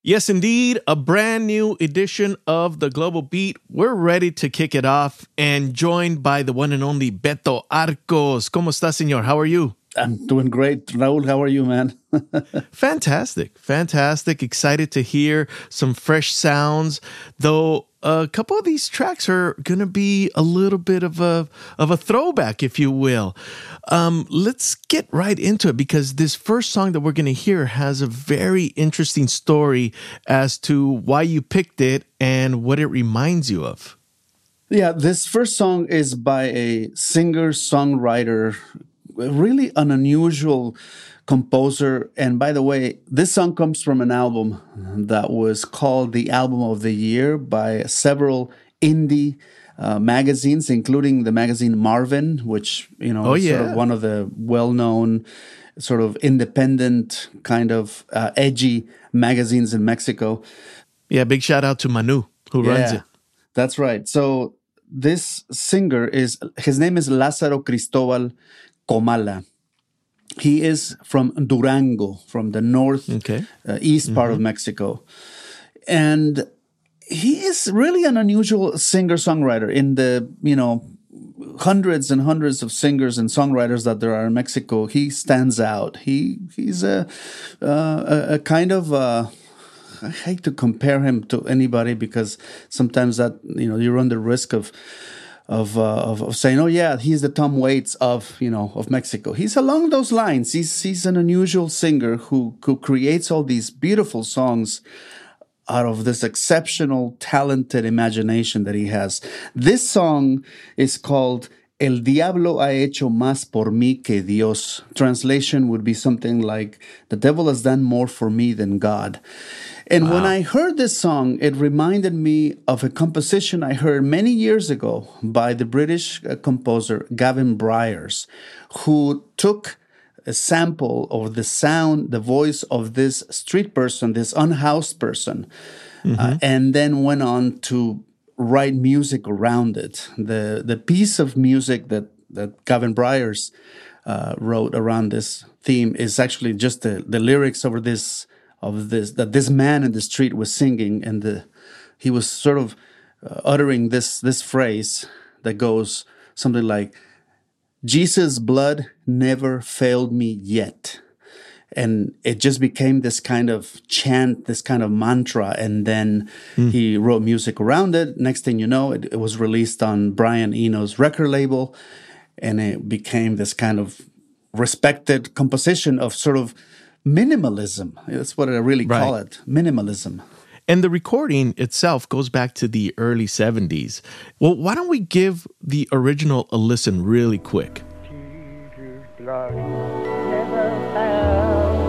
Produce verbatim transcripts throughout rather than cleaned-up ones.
Yes, indeed, a brand new edition of the Global Beat. We're ready to kick it off and joined by the one and only Beto Arcos. ¿Cómo está, señor? How are you? I'm doing great. Raul, how are you, man? Fantastic, fantastic. Excited to hear some fresh sounds, though a couple of these tracks are going to be a little bit of a of a throwback, if you will. Um, let's get right into it because this first song that we're going to hear has a very interesting story as to why you picked it and what it reminds you of. Yeah, this first song is by a singer-songwriter, really an unusual composer. And by the way, this song comes from an album that was called the Album of the Year by several indie uh, magazines, including the magazine Marvin, which, you know, oh, is yeah. sort of one of the well-known sort of independent kind of uh, edgy magazines in Mexico. Yeah, big shout out to Manu, who yeah, runs it. That's right. So this singer is, his name is Lázaro Cristobal Comala. He is from Durango, from the north okay. uh, east mm-hmm. part of Mexico. And he is really an unusual singer-songwriter. In the, you know, hundreds and hundreds of singers and songwriters that there are in Mexico, he stands out. He He's a, uh, a, a kind of... Uh, I hate to compare him to anybody because sometimes that, you know, you run the risk of Of, uh, of of saying, oh yeah, he's the Tom Waits of, you know, of Mexico. He's along those lines. He's he's an unusual singer who who creates all these beautiful songs out of this exceptional, talented imagination that he has. This song is called El Diablo ha hecho más por mí que Dios. Translation would be something like, the devil has done more for me than God. And wow. when I heard this song, it reminded me of a composition I heard many years ago by the British uh, composer Gavin Bryars, who took a sample of the sound, the voice of this street person, this unhoused person, mm-hmm. uh, and then went on to write music around it. The the piece of music that, that Gavin Bryars uh, wrote around this theme is actually just the, the lyrics over this of this that this man in the street was singing, and the he was sort of uh, uttering this this phrase that goes something like, Jesus' blood never failed me yet. And it just became this kind of chant, this kind of mantra. And then mm. he wrote music around it. Next thing you know, it, it was released on Brian Eno's record label. And it became this kind of respected composition of sort of minimalism. That's what I really right. call it, minimalism. And the recording itself goes back to the early seventies. Well, why don't we give the original a listen really quick? Jesus' blood never found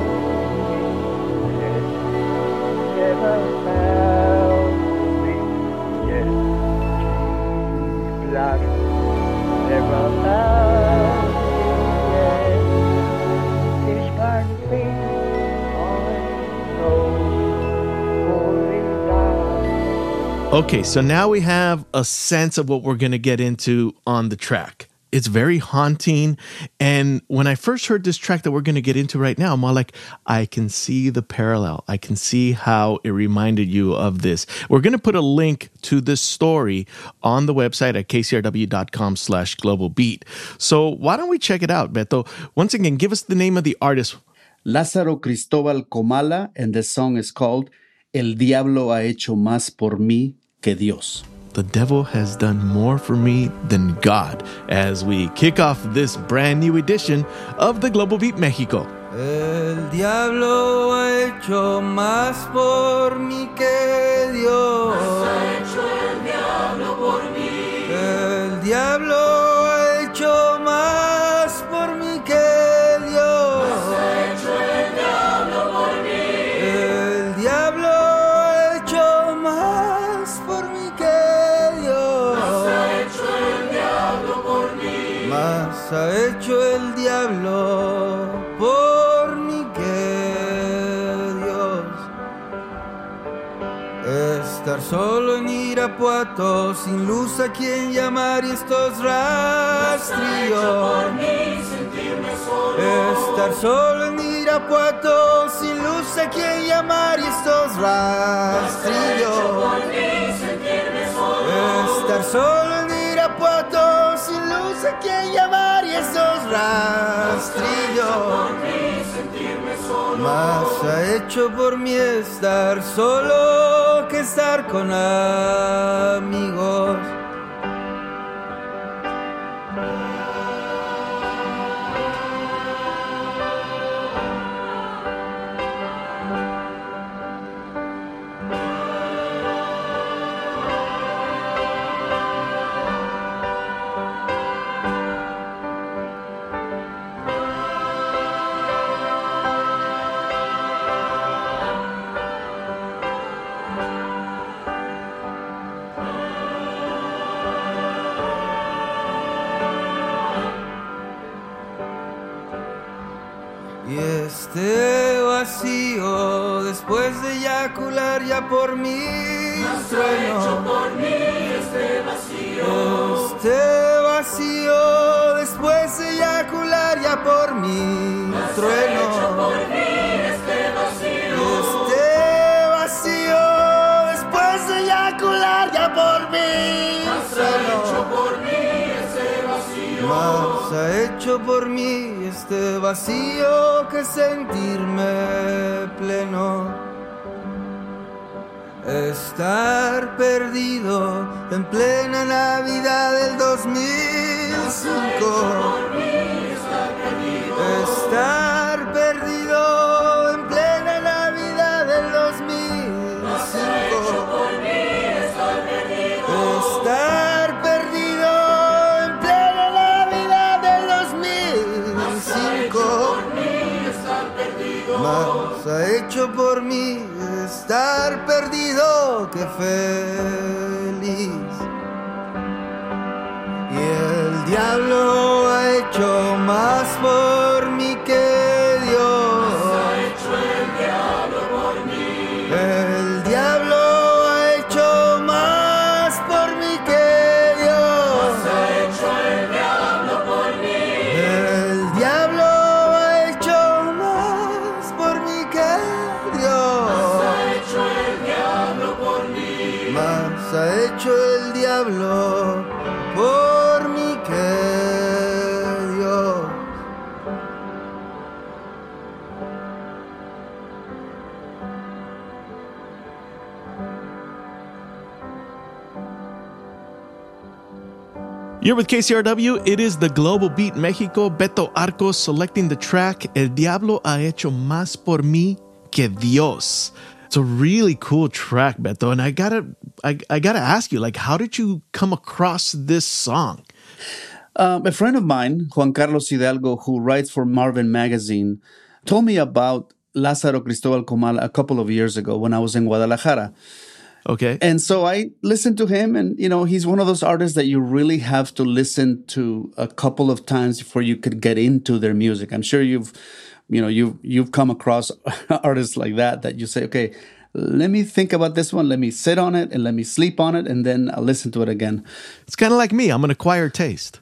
me yet. Never found me yet. Jesus' blood never found me yet. This can't be, I know. Okay, so now we have a sense of what we're going to get into on the track. It's very haunting. And when I first heard this track that we're going to get into right now, I'm all like, I can see the parallel. I can see how it reminded you of this. We're going to put a link to this story on the website at kcrw.com slash global beat. So why don't we check it out, Beto? Once again, give us the name of the artist. Lázaro Cristobal Comala, and the song is called El Diablo ha hecho más por mí que Dios. The devil has done more for me than God, as we kick off this brand new edition of the Global Beat Mexico. El diablo ha hecho más por mí que Dios. Más ha hecho el diablo por mí. El diablo ha hecho más por mí que Dios. Más ha hecho el diablo por mí. El diablo ha hecho más por mí que Dios. Más ha hecho el diablo por mí. Más ha hecho el diablo por mí que Dios. Estar solo en Irapuato, sin luz a quien llamar y estos rastrillos. Estar solo en Irapuato, sin luz a quien llamar y estos rastrillos. Estar solo en Irapuato, sin luz a quien llamar y estos rastrillos. Más ha hecho por mí estar solo que estar con amigos. Y este vacío, después de eyacular ya por mí, trueno. Este vacío, después de eyacular ya por mí, trueno. Este vacío, después de eyacular ya por mí, trueno. Más ha hecho por mí este vacío que sentirme pleno. Estar perdido en plena Navidad del dos mil cinco. Estar perdido en plena Navidad del dos mil cinco. Estar perdido en plena Navidad del dos mil cinco. Más ha hecho por mí estar perdido que feliz. Y el diablo ha hecho más por mí que Dios. Ha hecho el diablo por mí. El diablo ha hecho más por mí que Dios. Ha hecho el diablo por mí. El diablo ha hecho más por mí que Dios. Ha hecho el diablo por mí. Más ha hecho el diablo por mí que Dios. You're with K C R W. It is the Global Beat Mexico. Beto Arcos selecting the track El Diablo ha hecho más por mí que Dios. It's a really cool track, Beto. And I gotta, I, I gotta ask you, like, how did you come across this song? Um, a friend of mine, Juan Carlos Hidalgo, who writes for Marvin Magazine, told me about Lázaro Cristóbal Comala a couple of years ago when I was in Guadalajara. Okay. And so I listened to him, and, you know, he's one of those artists that you really have to listen to a couple of times before you could get into their music. I'm sure you've, you know, you've, you've come across artists like that, that you say, okay, let me think about this one. Let me sit on it and let me sleep on it. And then I'll listen to it again. It's kind of like me. I'm an acquired taste.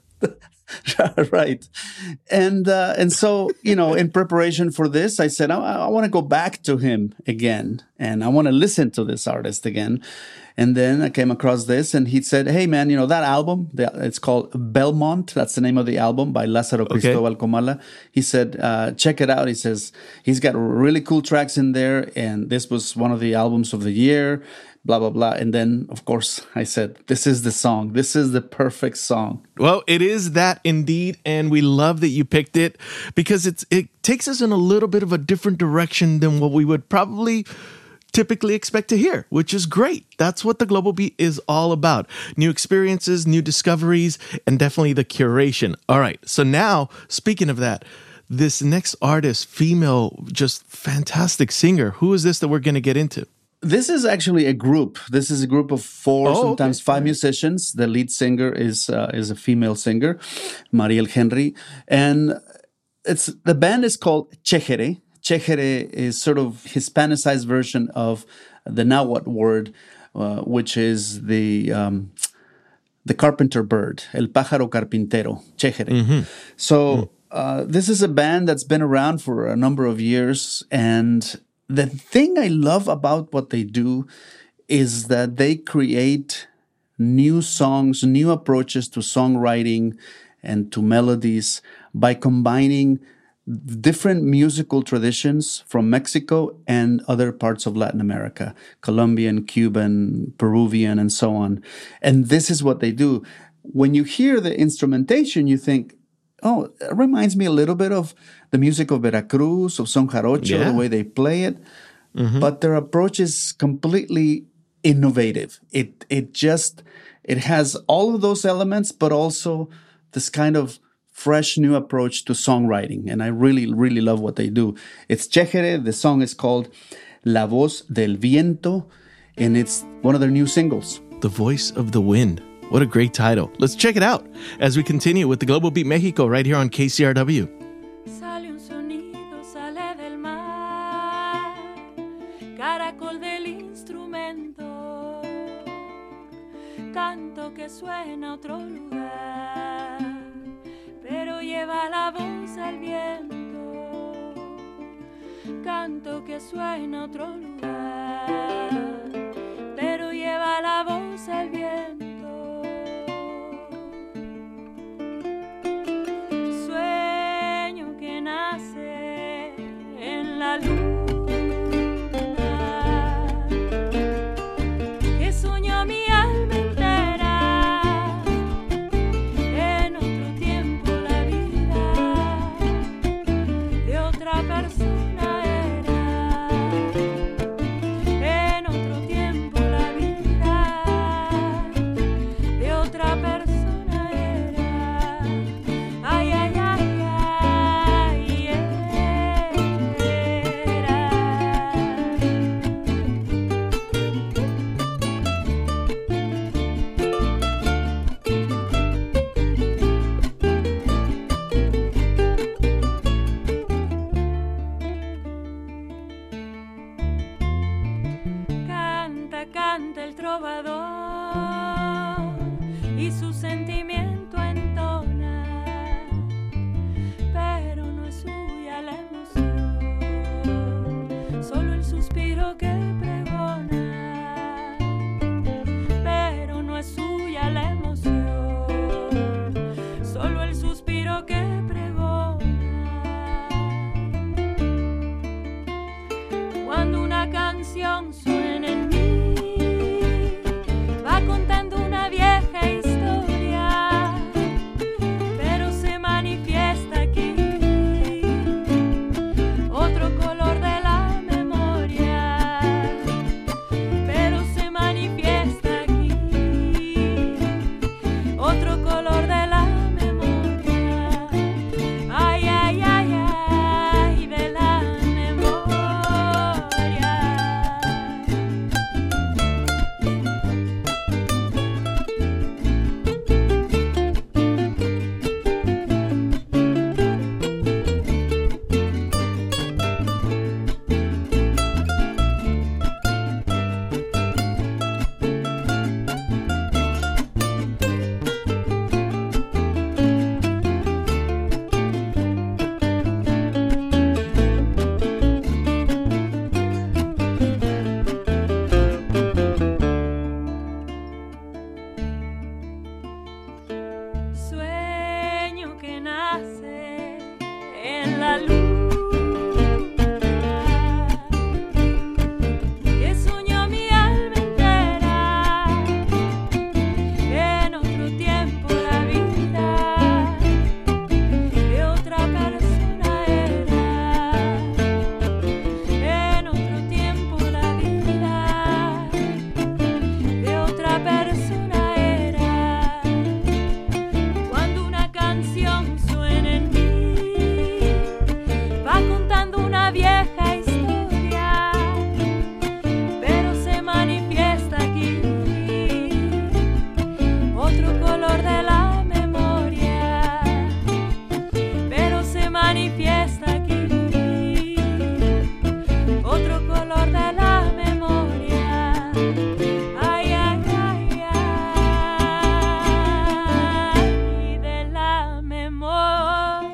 Right. And uh, and so, you know, in preparation for this, I said, I, I want to go back to him again. And I want to listen to this artist again. And then I came across this, and he said, hey, man, you know, that album, it's called Belmont. That's the name of the album by Lázaro Cristóbal okay. Comala. He said, uh, check it out. He says, he's got really cool tracks in there. And this was one of the albums of the year. Blah, blah, blah. And then, of course, I said, this is the song. This is the perfect song. Well, it is that indeed. And we love that you picked it because it's it takes us in a little bit of a different direction than what we would probably typically expect to hear, which is great. That's what the Global Beat is all about. New experiences, new discoveries, and definitely the curation. All right. So now, speaking of that, this next artist, female, just fantastic singer. Who is this that we're going to get into? This is actually a group. This is a group of four, oh, sometimes okay. five musicians. The lead singer is uh, is a female singer, Mariel Henry, and it's the band is called Chejere. Chejere is sort of Hispanicized version of the Nahuatl word, uh, which is the um, the carpenter bird, el pájaro carpintero, chéjere. Mm-hmm. So uh, this is a band that's been around for a number of years, and the thing I love about what they do is that they create new songs, new approaches to songwriting and to melodies by combining different musical traditions from Mexico and other parts of Latin America, Colombian, Cuban, Peruvian, and so on. And this is what they do. When you hear the instrumentation, you think, oh, it reminds me a little bit of the music of Veracruz, of Son Jarocho, yeah. the way they play it. Mm-hmm. But their approach is completely innovative. It it just, it has all of those elements, but also this kind of fresh new approach to songwriting. And I really, really love what they do. It's Chéjere. The song is called La Voz del Viento, and it's one of their new singles. The Voice of the Wind. What a great title. Let's check it out as we continue with the Global Beat Mexico right here on K C R W. Sale un sonido, sale del mar, caracol del instrumento, canto que suena a otro lugar, pero lleva la voz al viento, canto que suena a otro lugar, pero lleva la voz al viento. La luna que soñó mi alma entera, en otro tiempo la vida de otra persona era, en otro tiempo la vida de otra persona era. Ay, ay, ay. Canta el trovador y su sentimiento entona, pero no es suya la emoción, solo el suspiro que pregona, pero no es suya la emoción, solo el suspiro que pregona. Cuando una canción suena en mí, Ay, ay, ay, ay, de la memoria.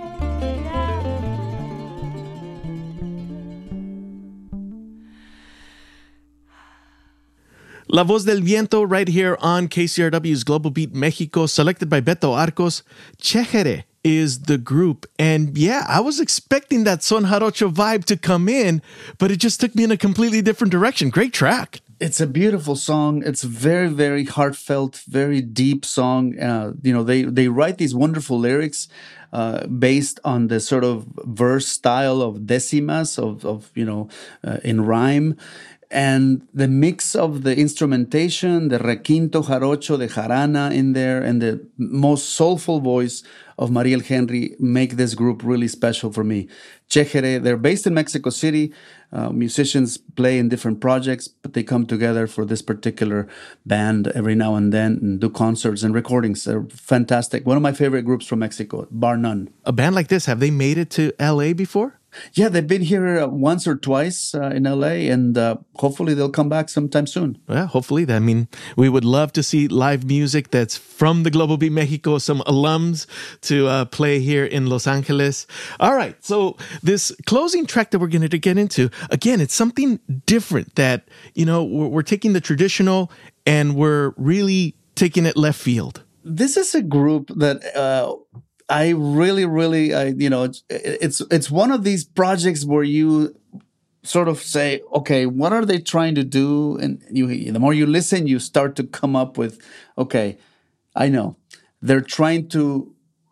La Voz del Viento right here on K C R W's Global Beat Mexico, selected by Beto Arcos. Chejere is the group. And yeah, I was expecting that Son Jarocho vibe to come in, but it just took me in a completely different direction. Great track. It's a beautiful song. It's very, very heartfelt, very deep song. Uh, you know, they, they write these wonderful lyrics uh, based on the sort of verse style of decimas, of, of you know, uh, in rhyme. And the mix of the instrumentation, the requinto jarocho, the jarana in there, and the most soulful voice of Mariel Henry make this group really special for me. Chejere, they're based in Mexico City. Uh, musicians play in different projects, but they come together for this particular band every now and then and do concerts and recordings. They're fantastic. One of my favorite groups from Mexico, bar none. A band like this, have they made it to L A before? Yeah, they've been here uh, once or twice uh, in L A, and uh, hopefully they'll come back sometime soon. Well, hopefully. I mean, we would love to see live music that's from the Global Beat Mexico, some alums to uh, play here in Los Angeles. All right, so this closing track that we're going to get into, again, it's something different that, you know, we're, we're taking the traditional and we're really taking it left field. This is a group that... Uh, I really, really, I, you know, it's, it's it's one of these projects where you sort of say, okay, what are they trying to do? And you, the more you listen, you start to come up with, okay, I know. They're trying to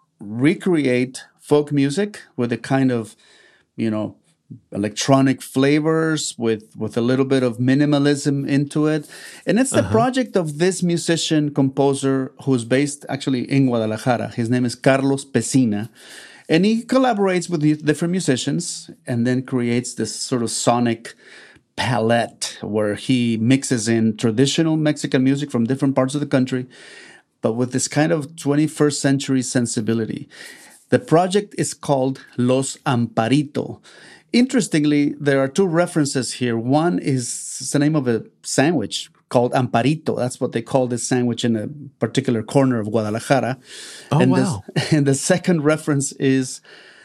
recreate folk music with a kind of, you know, electronic flavors with, with a little bit of minimalism into it. And it's the uh-huh. project of this musician, composer, who's based actually in Guadalajara. His name is Carlos Pesina. And he collaborates with different musicians and then creates this sort of sonic palette where he mixes in traditional Mexican music from different parts of the country, but with this kind of twenty-first century sensibility. The project is called Los Amparito. Interestingly, there are two references here. One is the name of a sandwich called Amparito. That's what they call this sandwich in a particular corner of Guadalajara. Oh, and wow. This, and the second reference is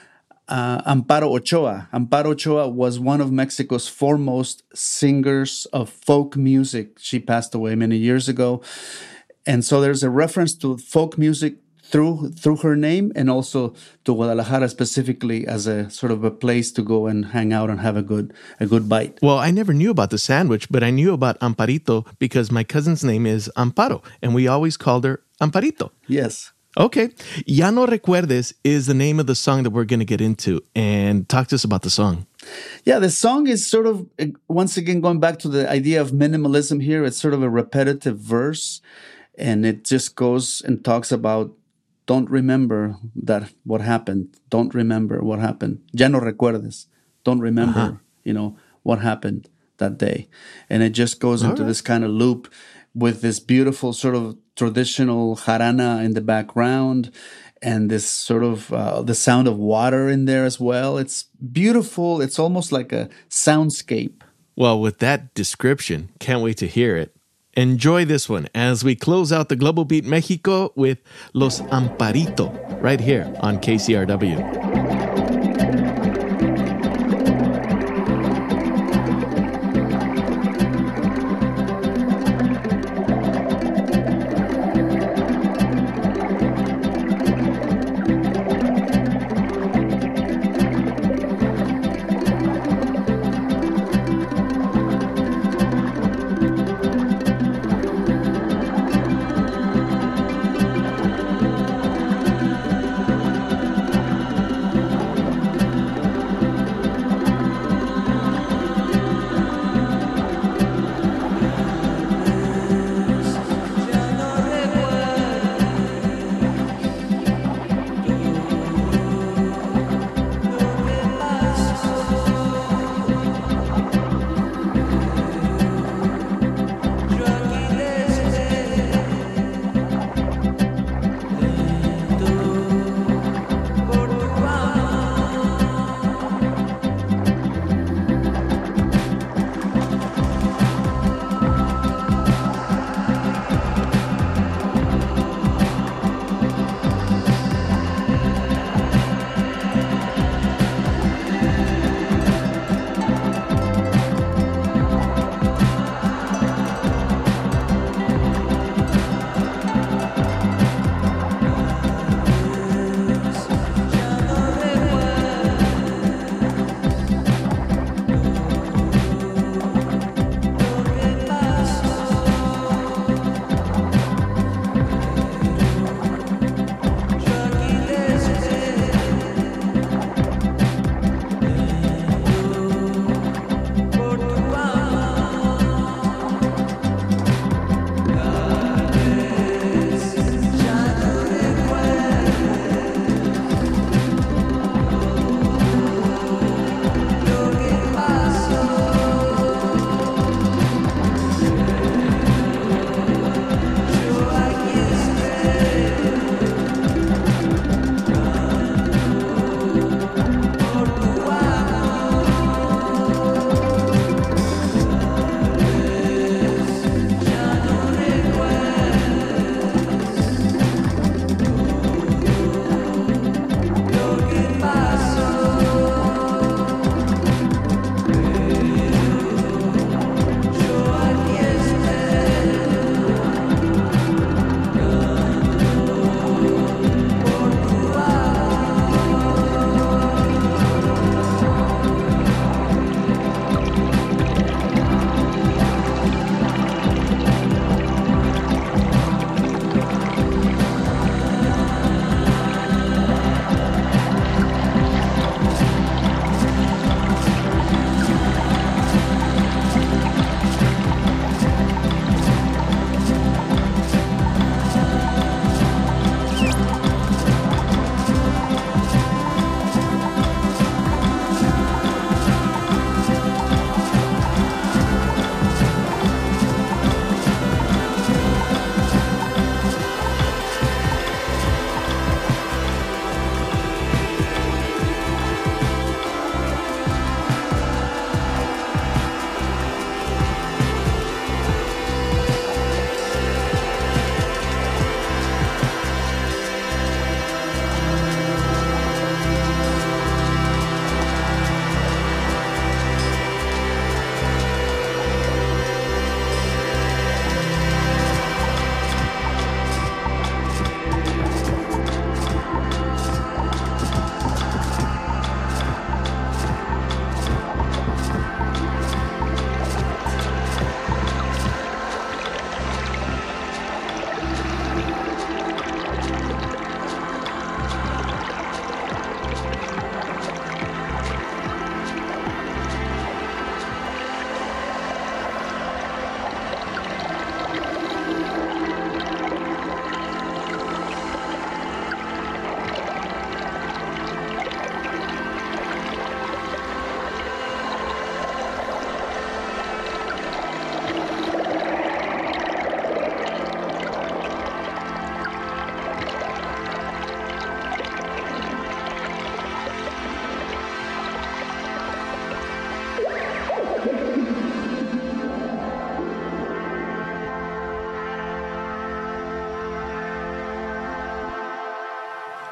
uh, Amparo Ochoa. Amparo Ochoa was one of Mexico's foremost singers of folk music. She passed away many years ago. And so there's a reference to folk music through through her name, and also to Guadalajara specifically as a sort of a place to go and hang out and have a good a good bite. Well, I never knew about the sandwich, but I knew about Amparito because my cousin's name is Amparo, and we always called her Amparito. Yes. Okay. Ya no recuerdes is the name of the song that we're going to get into, and talk to us about the song. Yeah, the song is sort of, once again, going back to the idea of minimalism here. It's sort of a repetitive verse, and it just goes and talks about don't remember that what happened. Don't remember what happened. Ya no recuerdes. Don't remember, uh-huh. you know, what happened that day. And it just goes All into right. this kind of loop with this beautiful sort of traditional jarana in the background and this sort of uh, the sound of water in there as well. It's beautiful. It's almost like a soundscape. Well, with that description, can't wait to hear it. Enjoy this one as we close out the Global Beat Mexico with Los Amparito right here on K C R W.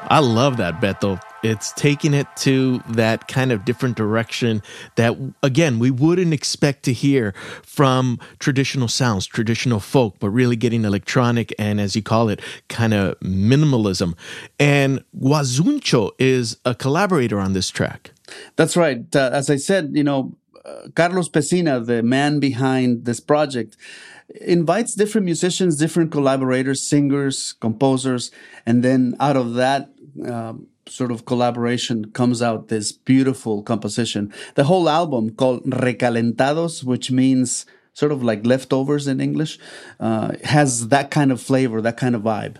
I love that, Beto. It's taking it to that kind of different direction that, again, we wouldn't expect to hear from traditional sounds, traditional folk, but really getting electronic and, as you call it, kind of minimalism. And Guazuncho is a collaborator on this track. That's right. Uh, as I said, you know, uh, Carlos Pesina, the man behind this project, invites different musicians, different collaborators, singers, composers, and then out of that um, sort of collaboration comes out this beautiful composition. The whole album, called Recalentados, which means sort of like leftovers in English, uh, has that kind of flavor, that kind of vibe.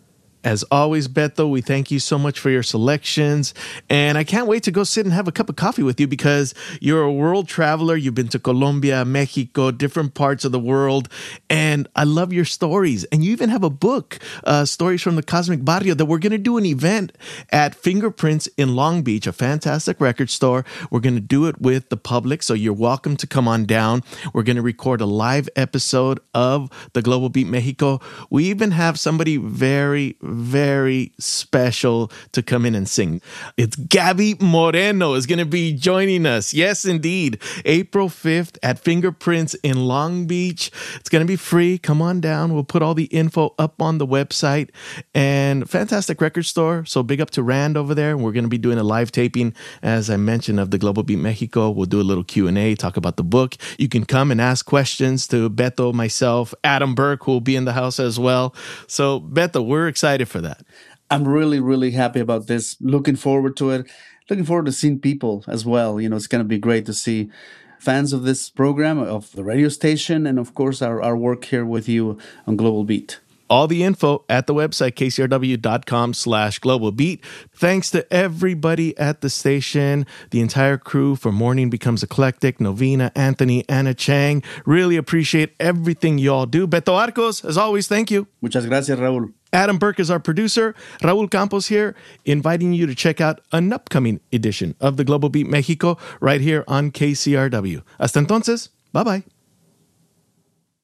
As always, Beto, we thank you so much for your selections. And I can't wait to go sit and have a cup of coffee with you because you're a world traveler. You've been to Colombia, Mexico, different parts of the world. And I love your stories. And you even have a book, uh, Stories from the Cosmic Barrio, that we're going to do an event at Fingerprints in Long Beach, a fantastic record store. We're going to do it with the public. So you're welcome to come on down. We're going to record a live episode of the Global Beat Mexico. We even have somebody very, very special to come in and sing. It's Gabby Moreno is going to be joining us. Yes, indeed. April fifth at Fingerprints in Long Beach. It's going to be free. Come on down. We'll put all the info up on the website. And fantastic record store. So big up to Rand over there. We're going to be doing a live taping, as I mentioned, of the Global Beat Mexico. We'll do a little Q and A, talk about the book. You can come and ask questions to Beto, myself, Adam Burke, who will be in the house as well. So Beto, we're excited for that. I'm really, really happy about this. Looking forward to it. Looking forward to seeing people as well. You know, it's going to be great to see fans of this program, of the radio station, and of course our, our work here with you on Global Beat. All the info at the website, k c r w dot com slash global beat. Thanks to everybody at the station, the entire crew for Morning Becomes Eclectic, Novena, Anthony, Anna Chang. Really appreciate everything you all do. Beto Arcos, as always, thank you. Muchas gracias, Raúl. Adam Burke is our producer. Raúl Campos here, inviting you to check out an upcoming edition of the Global Beat Mexico right here on K C R W. Hasta entonces, bye-bye.